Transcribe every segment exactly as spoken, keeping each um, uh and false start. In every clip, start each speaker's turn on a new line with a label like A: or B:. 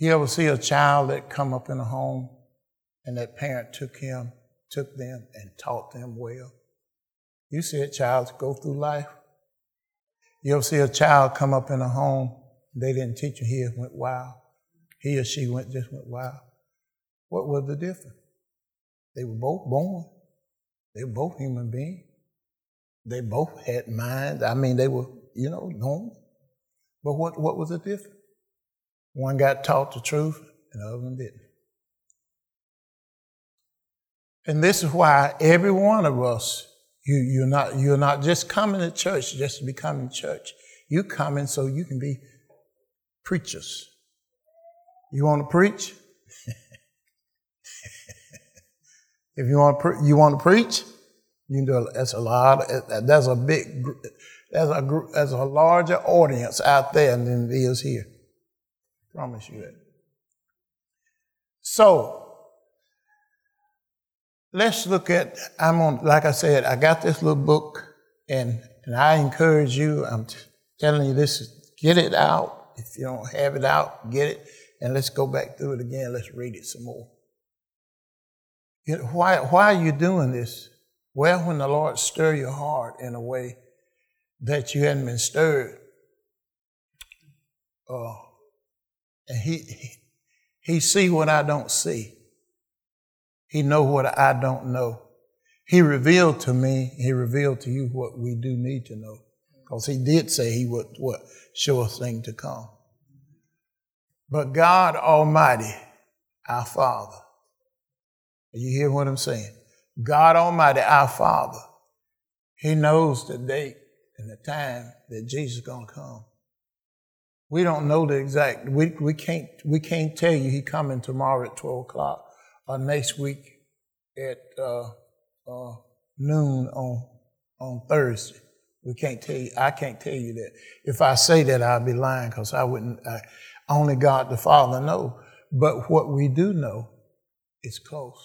A: You ever see a child that come up in a home and that parent took him, took them and taught them well? You see a child go through life. You ever see a child come up in a home, they didn't teach him, he went wild. He or she went just went wild. What was the difference? They were both born. They were both human beings. They both had minds. I mean, they were, you know, normal. But what, what was the difference? One got taught the truth and the other one didn't. And this is why every one of us, you, you're not, you're not just coming to church just to be coming to church. You're coming so you can be preachers. You want to preach? If you want to, pre- you want to preach, you can do. That's a lot. Of, that's a big. There's a there's a larger audience out there than it is here. I promise you that. So let's look at. I'm on. Like I said, I got this little book, and and I encourage you. I'm t- telling you this. Get it out. If you don't have it out, get it, and let's go back through it again. Let's read it some more. You know, why, why are you doing this? Well, when the Lord stir your heart in a way that you hadn't been stirred, uh, and he, he he see what I don't see. He know what I don't know. He revealed to me, he revealed to you what we do need to know. Because he did say he would what show us things to come. But God Almighty, our Father, you hear what I'm saying? God Almighty, our Father, he knows the date and the time that Jesus is going to come. We don't know the exact, we, we can't we can't tell you he coming tomorrow at twelve o'clock or next week at uh, uh, noon on, on Thursday. We can't tell you, I can't tell you that. If I say that, I'll be lying because I wouldn't, I, only God the Father knows. But what we do know is close.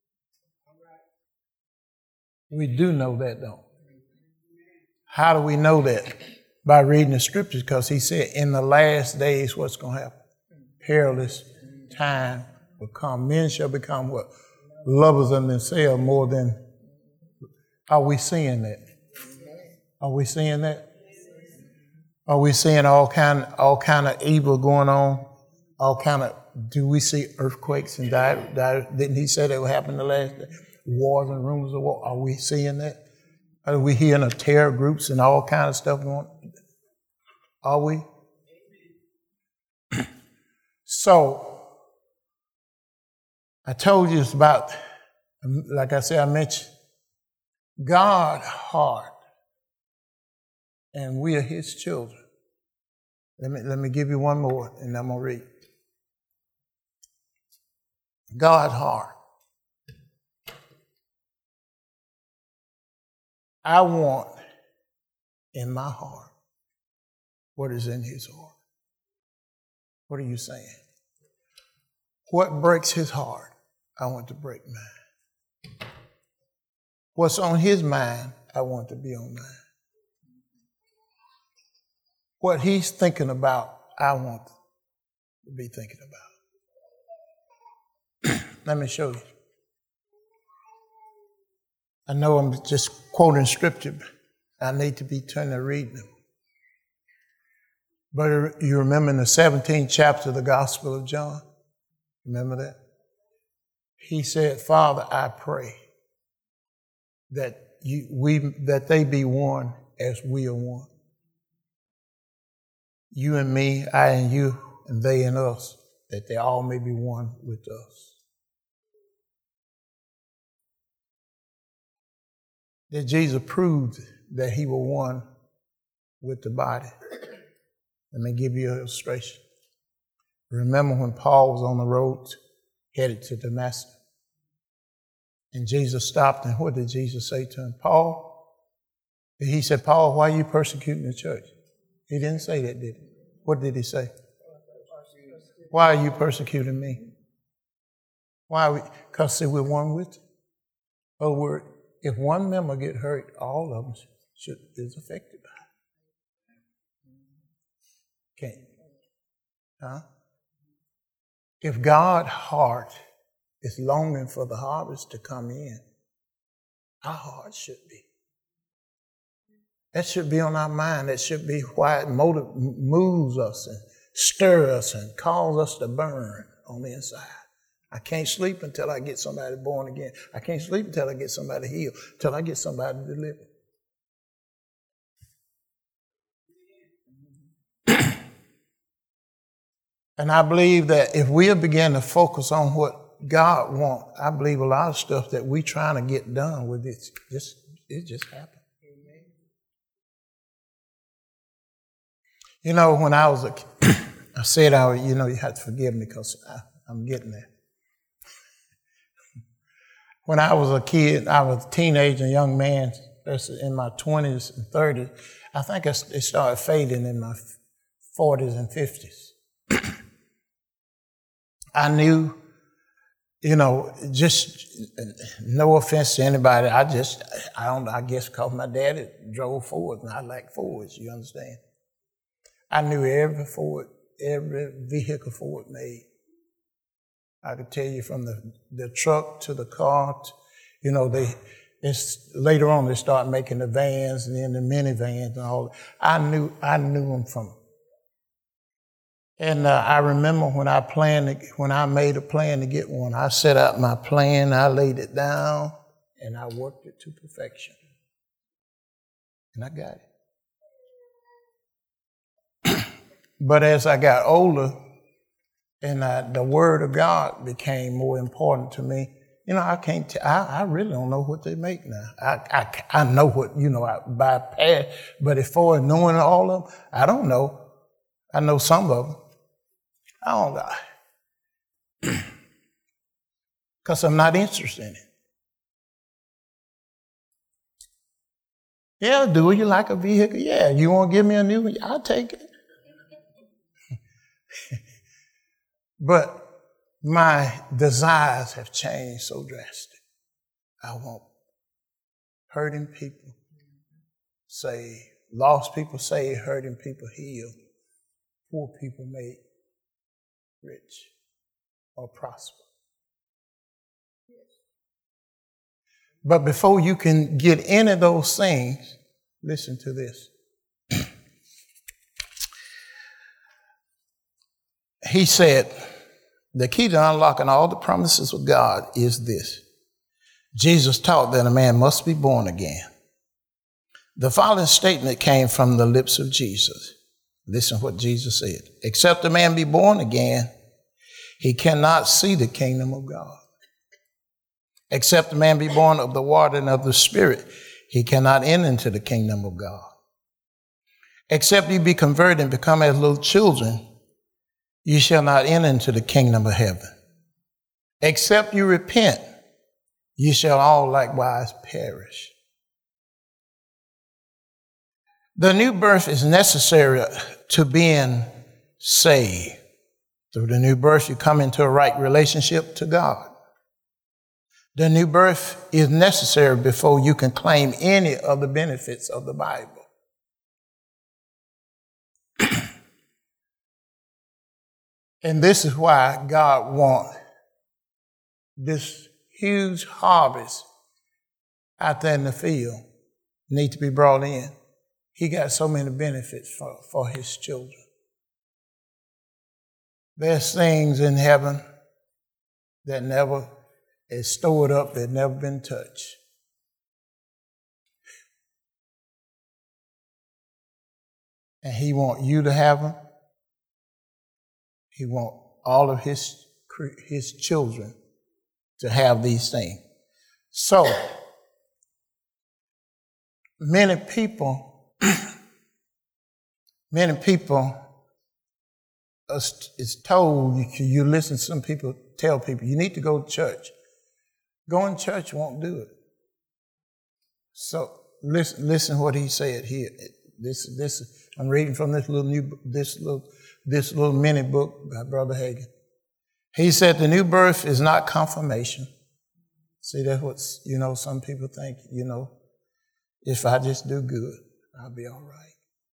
A: We do know that, don't we? How do we know that? By reading the scriptures, because he said in the last days what's going to happen? Perilous time will come. Men shall become what? Lovers of themselves more than... Are we seeing that? Are we seeing that? Are we seeing all kind, all kind of evil going on? All kind of... Do we see earthquakes and die? die didn't he say that would happen the last day? Wars and rumors of war. Are we seeing that? Are we hearing of terror groups and all kind of stuff going on? Are we? So, I told you it's about, like I said, I mentioned, God's heart, and we are his children. Let me, let me give you one more, and I'm going to read. God's heart. I want in my heart what is in his heart. What are you saying? What breaks his heart, I want to break mine. What's on his mind, I want to be on mine. What he's thinking about, I want to be thinking about. Let me show you. I know I'm just quoting scripture. I need to be turning to reading them. But you remember in the seventeenth chapter of the Gospel of John? Remember that? He said, Father, I pray that you, we, that they be one as we are one. You and me, I and you, and they and us, that they all may be one with us. That Jesus proved that he was one with the body. Let me give you an illustration. Remember when Paul was on the road headed to Damascus, and Jesus stopped, and what did Jesus say to him? Paul? He said, Paul, why are you persecuting the church? He didn't say that, did he? What did he say? Why are you persecuting me? Why are we? Because see, we're one with you. In other words, if one member get hurt, all of them should, is affected by it. Can't. Huh? If God's heart is longing for the harvest to come in, our heart should be. That should be on our mind. That should be why it motive, moves us and stirs us and causes us to burn on the inside. I can't sleep until I get somebody born again. I can't sleep until I get somebody healed, until I get somebody delivered. And I believe that if we begin to focus on what God wants, I believe a lot of stuff that we're trying to get done with it, just, it just happened. You know, when I was a kid, I said, I, you know, you have to forgive me because I, I'm getting there. When I was a kid, I was a teenager, young man, in my twenties and thirties. I think it started fading in my forties and fifties. I knew, you know, just no offense to anybody. I just, I don't, I guess because my daddy drove Fords and I like Fords, you understand? I knew every Ford, every vehicle Ford made. I could tell you from the, the truck to the car, to, you know, they, it's, later on they started making the vans and then the minivans and all. I knew, I knew them from. And uh, I remember when I planned, to, when I made a plan to get one, I set out my plan, I laid it down, and I worked it to perfection. And I got it. But as I got older, and I, the Word of God became more important to me, you know, I can't, t- I, I really don't know what they make now. I, I, I know what, you know, I bypass, but as far as knowing all of them, I don't know. I know some of them. I don't know. Because I'm not interested in it. Yeah, do you like a vehicle? Yeah, you want to give me a new one? I'll take it. But my desires have changed so drastic. I want hurting people saved, lost people saved, hurting people healed, poor people made rich or prosper. But before you can get any of those things, listen to this. He said, the key to unlocking all the promises of God is this. Jesus taught that a man must be born again. The following statement came from the lips of Jesus. Listen to what Jesus said. Except a man be born again, he cannot see the kingdom of God. Except a man be born of the water and of the Spirit, he cannot enter into the kingdom of God. Except you be converted and become as little children, you shall not enter into the kingdom of heaven. Except you repent, you shall all likewise perish. The new birth is necessary to being saved. Through the new birth, you come into a right relationship to God. The new birth is necessary before you can claim any of the benefits of the Bible. And this is why God wants this huge harvest out there in the field need to be brought in. He got so many benefits for, for his children. There's things in heaven that never is stored up, that never been touched. And he wants you to have them. He wants all of his, his children to have these things. So, many people, many people, it's told, you, you listen to some people tell people, you need to go to church. Going to church won't do it. So, listen, listen what he said here. This, this, I'm reading from this little new, this little, this little mini book by Brother Hagin. He said the new birth is not confirmation. See, that's what, you know, some people think, you know, if I just do good, I'll be all right.